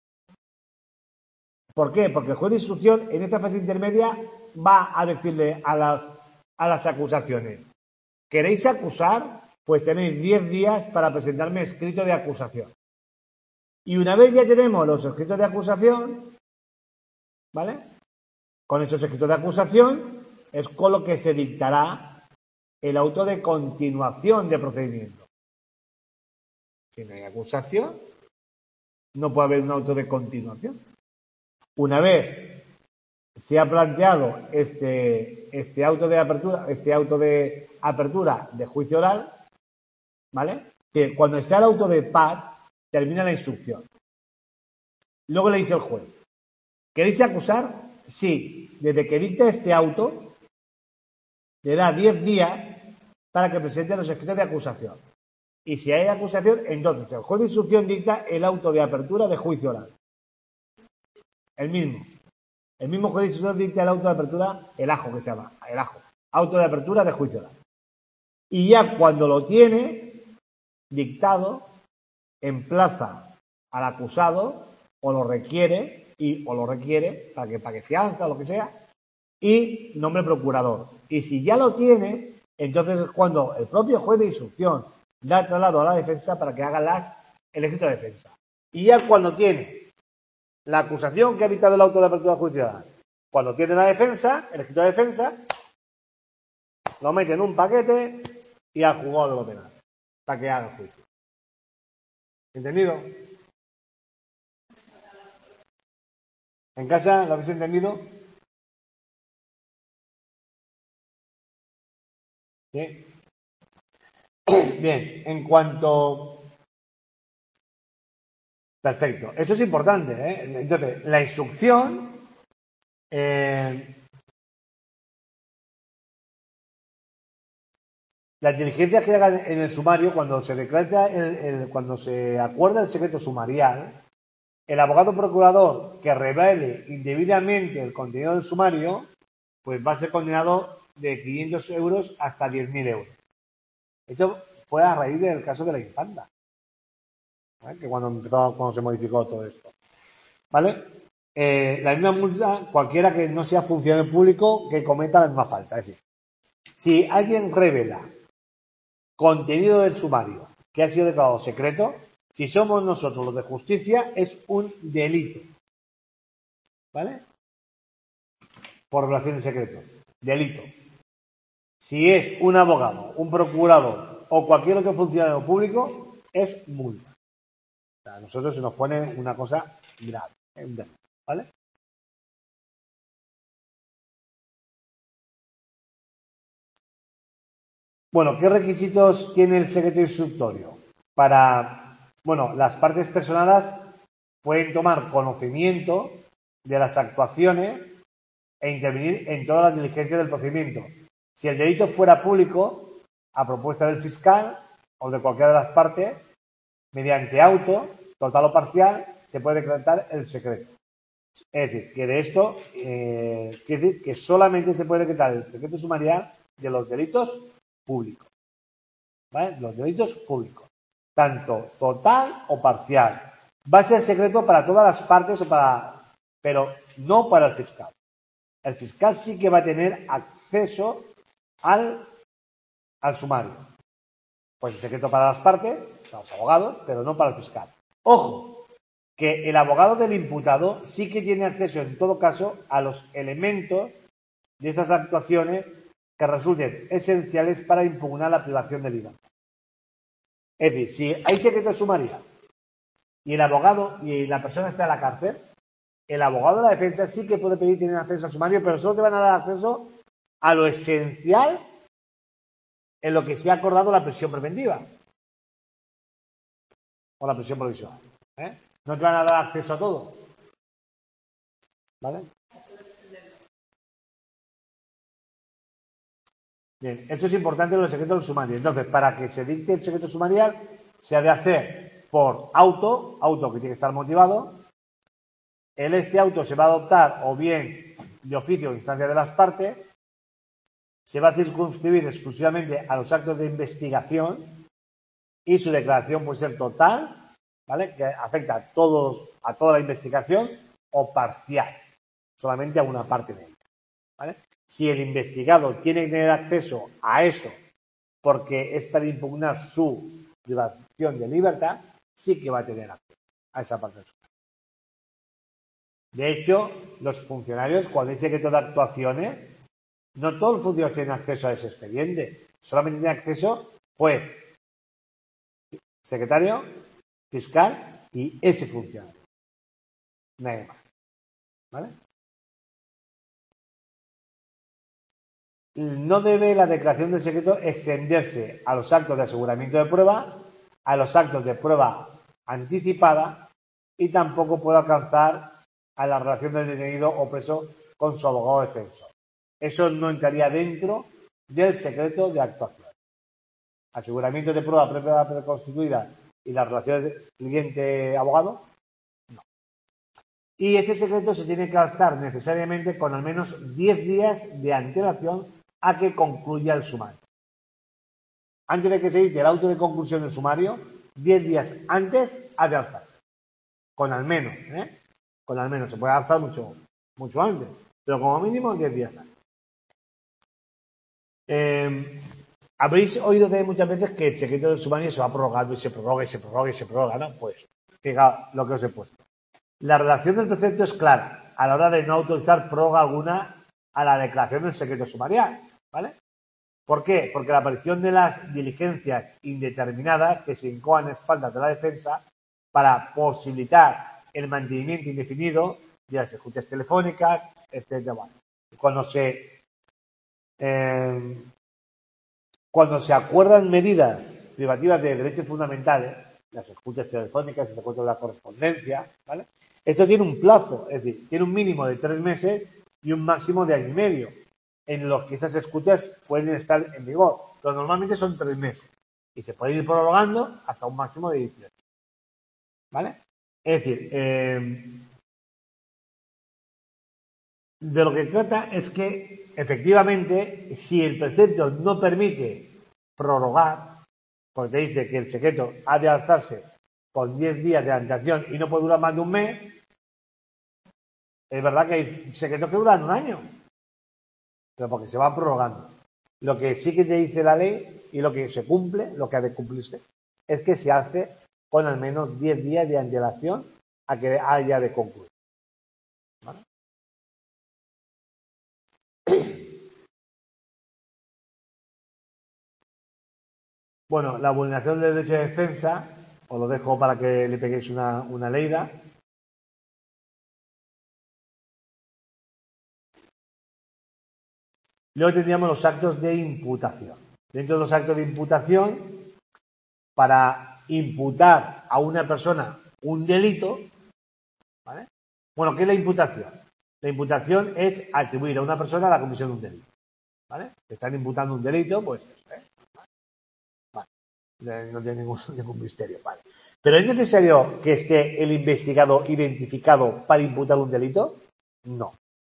¿Por qué? Porque el juez de instrucción en esta fase intermedia va a decirle a las acusaciones: ¿queréis acusar? Pues tenéis 10 días para presentarme escrito de acusación. Y una vez ya tenemos los escritos de acusación, ¿vale? Con esos escritos de acusación es con lo que se dictará el auto de continuación de procedimiento. Si no hay acusación, no puede haber un auto de continuación. Una vez se ha planteado este auto de apertura de juicio oral, ¿vale? Que cuando está el auto de paz, termina la instrucción. Luego le dice el juez: ¿queréis acusar? Sí. Desde que dicta este auto, le da 10 días para que presente los escritos de acusación. Y si hay acusación, entonces el juez de instrucción dicta el auto de apertura de juicio oral. El mismo juez de instrucción dicta el auto de apertura, el AJO que se llama, el AJO, auto de apertura de juicio oral. Y ya cuando lo tiene dictado, emplaza al acusado o lo requiere para que pague fianza o lo que sea, y nombre procurador. Y si ya lo tiene, entonces es cuando el propio juez de instrucción da el traslado a la defensa para que haga el escrito de defensa. Y ya cuando tiene la acusación que ha dictado el auto de apertura judicial, cuando tiene la defensa, el escrito de defensa, lo mete en un paquete y al juzgado de lo penal para que haga el juicio. ¿Entendido? ¿En casa lo habéis entendido? ¿Sí? Bien, en cuanto... Perfecto, eso es importante, ¿eh? Entonces, la instrucción... las diligencias que hagan en el sumario, cuando se decreta cuando se acuerda el secreto sumarial, el abogado procurador que revele indebidamente el contenido del sumario, pues va a ser condenado de 500 euros hasta 10.000 euros. Esto fue a raíz del caso de la infanta, ¿vale? Que cuando se modificó todo esto, ¿vale? La misma multa, cualquiera que no sea funcionario público que cometa la misma falta. Es decir, si alguien revela contenido del sumario que ha sido declarado secreto, si somos nosotros los de justicia, es un delito, ¿vale? por revelación de secretos. Delito. Si es un abogado, un procurador o cualquier otro funcionario público, es multa. O sea, a nosotros se nos pone una cosa grave, un delito, ¿vale? Bueno, ¿qué requisitos tiene el secreto instructorio? Las partes personadas pueden tomar conocimiento de las actuaciones e intervenir en todas las diligencias del procedimiento. Si el delito fuera público, a propuesta del fiscal o de cualquiera de las partes, mediante auto, total o parcial, se puede decretar el secreto. Es decir, que de esto, quiere decir que solamente se puede decretar el secreto sumarial de los delitos públicos. ¿Vale? Los delitos públicos. Tanto total o parcial. Va a ser secreto para todas las partes pero no para el fiscal. El fiscal sí que va a tener acceso al sumario. Pues es secreto para las partes, para los abogados, pero no para el fiscal. Ojo, que el abogado del imputado sí que tiene acceso en todo caso a los elementos de esas actuaciones que resulten esenciales para impugnar la privación de libertad. Es decir, si hay secreto sumario y el abogado y la persona está en la cárcel, el abogado de la defensa sí que puede pedir tener acceso al sumario, pero solo te van a dar acceso a lo esencial en lo que se ha acordado la prisión preventiva o la prisión provisional. No te van a dar acceso a todo. ¿Vale? Bien, esto es importante en los secretos del sumario. Entonces, para que se dicte el secreto sumarial, se ha de hacer por auto que tiene que estar motivado. Este auto se va a adoptar o bien de oficio o instancia de las partes. Se va a circunscribir exclusivamente a los actos de investigación y su declaración puede ser total, ¿vale? Que afecta a toda la investigación, o parcial, solamente a una parte de ella, ¿vale? Si el investigado tiene que tener acceso a eso porque es para impugnar su privación de libertad, sí que va a tener acceso a esa parte del sumario. De hecho, los funcionarios, cuando hay secreto de actuaciones, no todos los funcionarios tienen acceso a ese expediente. Solamente tiene acceso juez, secretario, fiscal y ese funcionario. Nadie más. ¿Vale? No debe la declaración del secreto extenderse a los actos de aseguramiento de prueba, a los actos de prueba anticipada, y tampoco puede alcanzar a la relación del detenido o preso con su abogado defensor. Eso no entraría dentro del secreto de actuación. Aseguramiento de prueba previa preconstituida y la relación de cliente-abogado, no. Y ese secreto se tiene que alcanzar necesariamente con al menos 10 días de antelación a que concluya el sumario. Antes de que se dicte el auto de conclusión del sumario, 10 días antes ha de alzarse. Con al menos, Con al menos. Se puede alzar mucho antes, pero como mínimo 10 días antes. Habréis oído muchas veces que el secreto del sumario se va prorrogando y se prorroga y se prorroga y se prorroga, ¿no? Pues, fijaos lo que os he puesto. La redacción del precepto es clara a la hora de no autorizar prórroga alguna a la declaración del secreto sumarial, ¿vale? ¿Por qué? Porque la aparición de las diligencias indeterminadas que se incoan a espaldas de la defensa para posibilitar el mantenimiento indefinido de las escuchas telefónicas, etcétera. Cuando se acuerdan medidas privativas de derechos fundamentales, las escuchas telefónicas, se acuerda de la correspondencia, ¿vale? Esto tiene un plazo, es decir, tiene un mínimo de 3 meses y un máximo de 1 año y medio, en los que esas escuchas pueden estar en vigor, pero normalmente son 3 meses y se puede ir prorrogando hasta un máximo de 18. ¿Vale? Es decir, de lo que trata es que, efectivamente, si el precepto no permite prorrogar, porque dice que el secreto ha de alzarse con 10 días de antelación y no puede durar más de un mes, es verdad que hay secretos que duran 1 año, pero porque se van prorrogando. Lo que sí que te dice la ley y lo que se cumple, lo que ha de cumplirse, es que se hace con al menos 10 días de antelación a que haya de concluir. ¿Vale? Bueno, la vulneración del derecho de defensa, os lo dejo para que le peguéis una leída. Luego tendríamos los actos de imputación. Dentro de los actos de imputación, para imputar a una persona un delito, ¿vale? Bueno, ¿qué es la imputación? La imputación es atribuir a una persona la comisión de un delito, ¿vale? Te están imputando un delito, pues, vale, no tiene ningún misterio, ¿vale? ¿Pero es necesario que esté el investigado identificado para imputar un delito? No.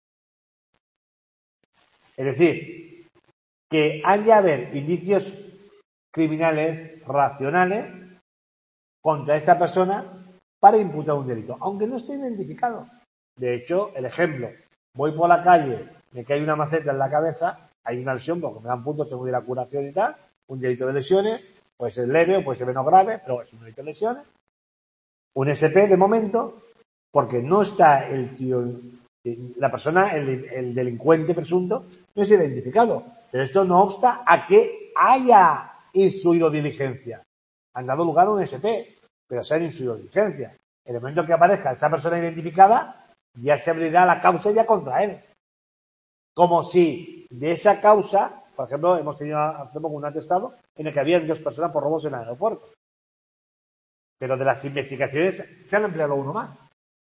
Es decir, que han de haber indicios criminales racionales contra esa persona para imputar un delito, aunque no esté identificado. De hecho, el ejemplo, voy por la calle, me cae una maceta en la cabeza, hay una lesión, porque me dan puntos, tengo que ir a curación y tal, un delito de lesiones, puede ser leve o puede ser menos grave, pero es un delito de lesiones. Un SP de momento, porque no está el tío, la persona, el delincuente presunto, no es identificado. Pero esto no obsta a que haya instruido diligencia. Han dado lugar a un SP, pero se han instruido diligencia. En el momento que aparezca esa persona identificada, ya se abrirá la causa ya contra él. Como si de esa causa, por ejemplo, hemos tenido hace poco un atestado en el que había 2 personas por robos en el aeropuerto. Pero de las investigaciones se han empleado uno más.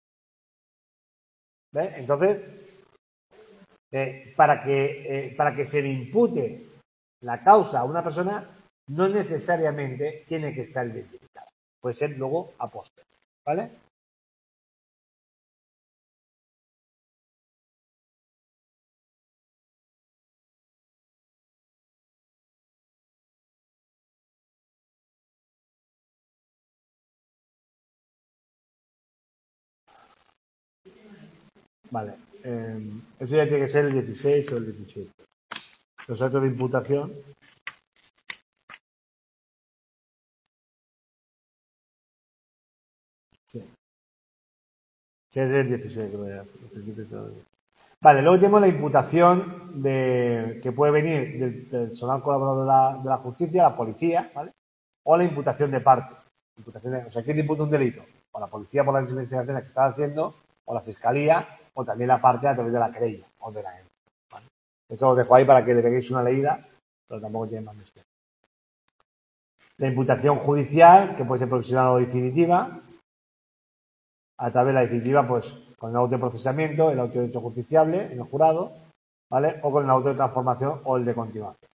¿Ves? Entonces, para que se le impute la causa a una persona, no necesariamente tiene que estar identificada. Puede ser luego a posteriori, ¿vale? Vale. Eso ya tiene que ser el 16 o el 17. Los actos de imputación. Sí. Que es del 16, creo ya. Vale, luego tenemos la imputación que puede venir del personal colaborador de la justicia, la policía, ¿vale? O la imputación de parte. O sea, ¿quién imputa un delito? O la policía por las investigaciones que está haciendo, o la fiscalía, o también la parte a través de la querella, o de la EMA, ¿vale? Esto lo dejo ahí para que le peguéis una leída, pero tampoco tiene más misterio. La imputación judicial, que puede ser provisional o definitiva, a través de la definitiva, pues, con el auto de procesamiento, el auto de hecho justiciable en el jurado, ¿vale? O con el auto de transformación o el de continuación.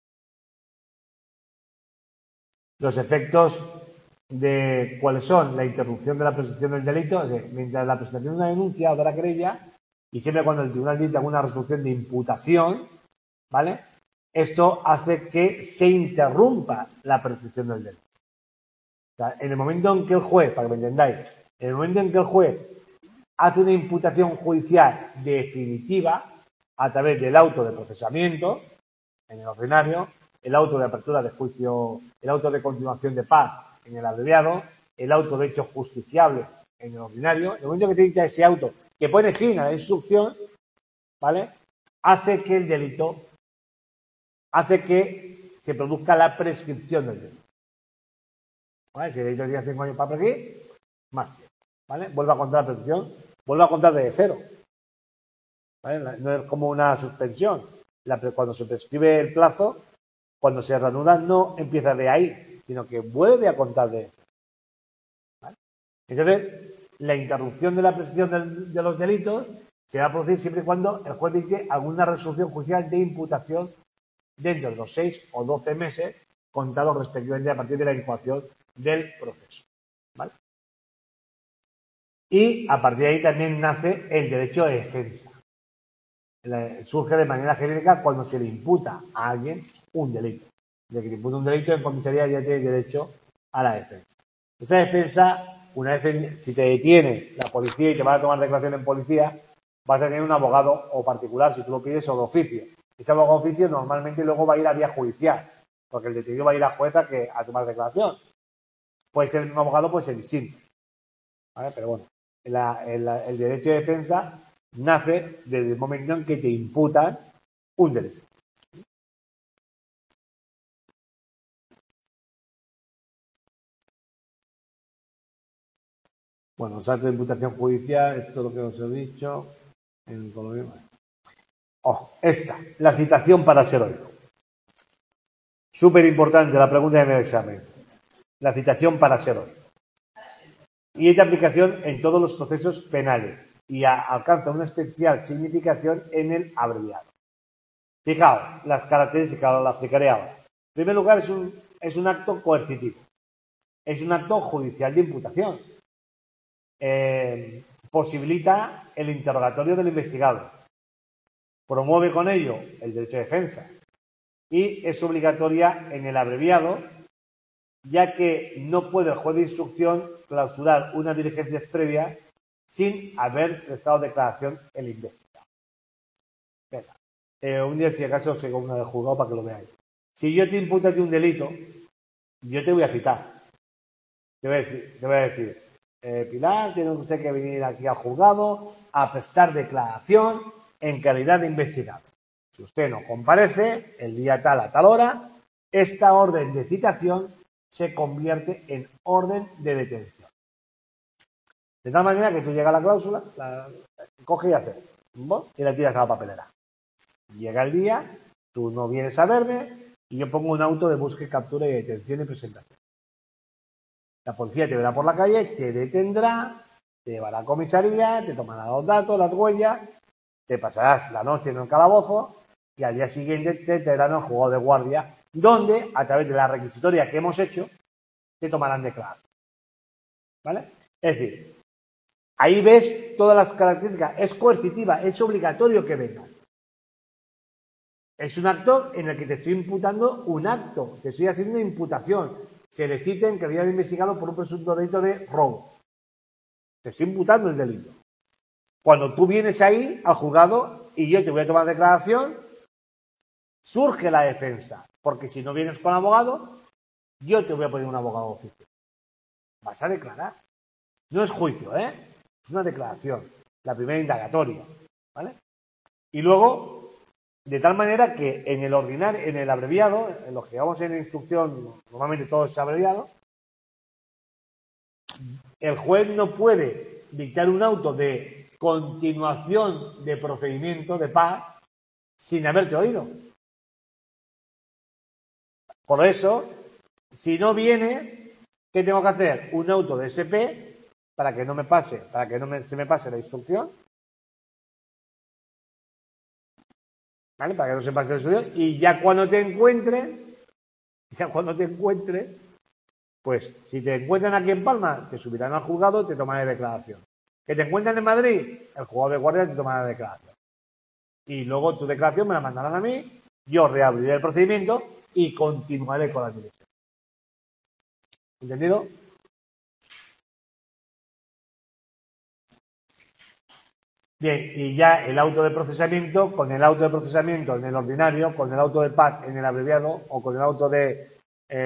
Los efectos de cuáles son la interrupción de la prescripción del delito, es decir, mientras la presentación de una denuncia o de la querella, y siempre cuando el tribunal dicta una resolución de imputación, ¿vale? Esto hace que se interrumpa la prescripción del delito. O sea, en el momento en que el juez, para que me entendáis, en el momento en que el juez hace una imputación judicial definitiva a través del auto de procesamiento, en el ordinario, el auto de apertura de juicio, el auto de continuación de paz en el abreviado, el auto de hecho justiciable en el ordinario, en el momento que se dicta ese auto que pone fin a la instrucción, ¿vale? Hace que el delito, hace que se produzca la prescripción del delito. ¿Vale? Si el delito tiene 5 años para prescribir, más tiempo, ¿vale? Vuelve a contar la prescripción, vuelve a contar desde cero. ¿Vale? No es como una suspensión. Cuando se prescribe el plazo, cuando se reanuda, no empieza de ahí, sino que vuelve a contar de eso. ¿Vale? Entonces, la interrupción de la prescripción de los delitos se va a producir siempre y cuando el juez dicte alguna resolución judicial de imputación dentro de los 6 o 12 meses contados respectivamente a partir de la incoación del proceso. ¿Vale? Y a partir de ahí también nace el derecho de defensa. Surge de manera genérica cuando se le imputa a alguien un delito. De que le imputa un delito, en comisaría ya tiene derecho a la defensa. Esa defensa, una vez si te detiene la policía y te va a tomar declaración en policía, vas a tener un abogado o particular, si tú lo pides, o de oficio. Ese abogado de oficio normalmente luego va a ir a vía judicial, porque el detenido va a ir a jueza a tomar declaración. Puede ser el mismo abogado, puede ser distinto. ¿Vale? Pero bueno, el derecho de defensa nace desde el momento en que te imputan un delito. Bueno, los actos de imputación judicial, esto es lo que os he dicho. La citación para ser oído. Súper importante la pregunta en el examen. La citación para ser oído. Y es de aplicación en todos los procesos penales y alcanza una especial significación en el abreviado. Fijaos, las características las explicaré ahora. En primer lugar, es un acto coercitivo. Es un acto judicial de imputación. Posibilita el interrogatorio del investigado. Promueve con ello el derecho de defensa. Y es obligatoria en el abreviado, ya que no puede el juez de instrucción clausurar unas diligencias previas sin haber prestado declaración el investigado. Venga. Un día, si acaso, os hago una de juzgado para que lo veáis. Si yo te imputo a ti un delito, yo te voy a citar. Te voy a decir, Pilar, tiene usted que venir aquí al juzgado a prestar declaración en calidad de investigado. Si usted no comparece, el día tal a tal hora, esta orden de citación se convierte en orden de detención. De tal manera que tú llegas a la cláusula, la coges y haces, y la tiras a la papelera. Llega el día, tú no vienes a verme, y yo pongo un auto de búsqueda, captura y detención y presentación. La policía te verá por la calle, te detendrá, te llevará a la comisaría, te tomará los datos, las huellas, te pasarás la noche en el calabozo y al día siguiente te traerán al juzgado de guardia, donde, a través de la requisitoria que hemos hecho, te tomarán declaración. ¿Vale? Es decir, ahí ves todas las características. Es coercitiva, es obligatorio que venga. Es un acto en el que te estoy imputando un acto, te estoy haciendo imputación. Se le cita en calidad de investigado por un presunto delito de robo. Te estoy imputando el delito. Cuando tú vienes ahí al juzgado y yo te voy a tomar declaración, surge la defensa. Porque si no vienes con abogado, yo te voy a poner un abogado de oficio. Vas a declarar. No es juicio, ¿eh? Es una declaración. La primera indagatoria. ¿Vale? Y luego, de tal manera que en el ordinario, en el abreviado, en lo que llevamos en la instrucción, normalmente todo es abreviado, el juez no puede dictar un auto de continuación de procedimiento de paz sin haberte oído. Por eso, si no viene, ¿qué tengo que hacer? Un auto de SP para que no me pase, se me pase la instrucción. ¿Vale? Para que no se pase la instrucción. Y ya cuando te encuentre, pues si te encuentran aquí en Palma, te subirán al juzgado y te tomarán declaración. Que te encuentran en Madrid, el juzgado de guardia te tomará declaración. Y luego tu declaración me la mandarán a mí, yo reabriré el procedimiento y continuaré con la dirección. ¿Entendido? Bien, y ya el auto de procesamiento, con el auto de procesamiento en el ordinario, con el auto de paz en el abreviado o con el auto de,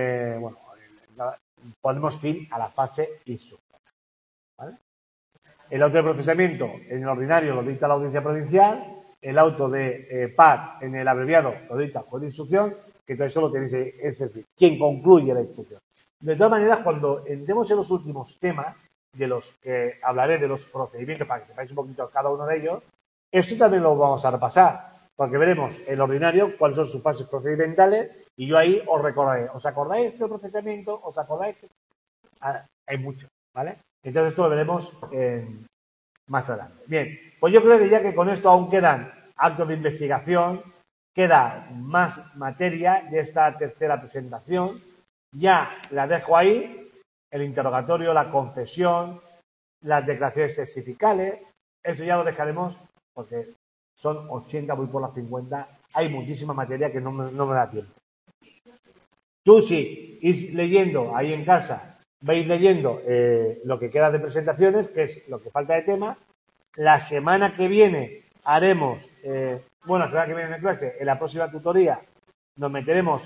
ponemos fin a la fase instructora. ¿Vale? El auto de procesamiento en el ordinario lo dicta la audiencia provincial, el auto de paz en el abreviado lo dicta el juez de instrucción, que todo eso lo tenéis, es decir, quien concluye la instrucción. De todas maneras, cuando entremos en los últimos temas, de los que hablaré de los procedimientos, para que sepáis un poquito cada uno de ellos, esto también lo vamos a repasar, porque veremos el ordinario, cuáles son sus fases procedimentales, y yo ahí os recordaré. ¿Os acordáis del procesamiento? ¿Os acordáis? Hay mucho, ¿vale? Entonces esto lo veremos más adelante. Bien, pues yo creo que ya que con esto aún quedan actos de investigación, queda más materia de esta tercera presentación. Ya la dejo ahí, el interrogatorio, la confesión, las declaraciones testificales, eso ya lo dejaremos porque son 80, voy por las 50, hay muchísima materia que no me da tiempo. Tú sí, ir leyendo ahí en casa, vais leyendo lo que queda de presentaciones, que es lo que falta de tema. La semana que viene haremos, la semana que viene en clase, en la próxima tutoría, nos meteremos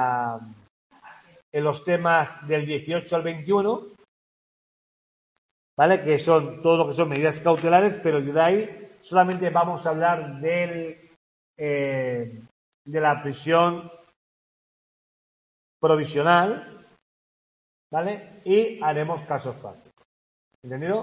en los temas del 18 al 21, ¿vale? Que son todo lo que son medidas cautelares, pero de ahí solamente vamos a hablar de la prisión provisional, ¿vale? Y haremos casos prácticos. ¿Entendido?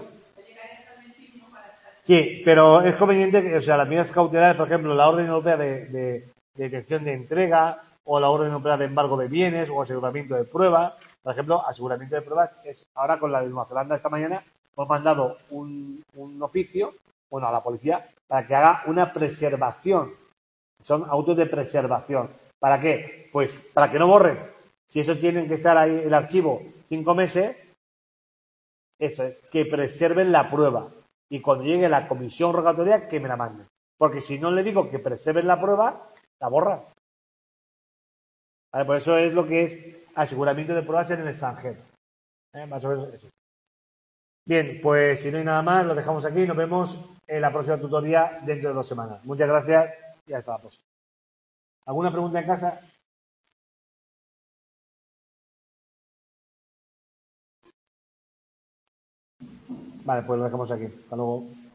Sí, pero es conveniente que, o sea, las medidas cautelares, por ejemplo, la orden europea de detención de entrega o la orden europea de embargo de bienes o aseguramiento de pruebas. Por ejemplo, aseguramiento de pruebas es ahora con la de Nueva Zelanda esta mañana hemos mandado un oficio, bueno, a la policía para que haga una preservación. Son autos de preservación. ¿Para qué? Pues para que no borren. Si eso tienen que estar ahí el archivo 5 meses, eso es, que preserven la prueba. Y cuando llegue la comisión rogatoria, que me la manden. Porque si no le digo que preserven la prueba, la borran. ¿Vale? Por eso es lo que es aseguramiento de pruebas en el extranjero. Más o menos eso. Bien, pues si no hay nada más, lo dejamos aquí. Nos vemos en la próxima tutoría dentro de 2 semanas. Muchas gracias y hasta la próxima. ¿Alguna pregunta en casa? Vale, pues lo dejamos aquí. Hasta luego.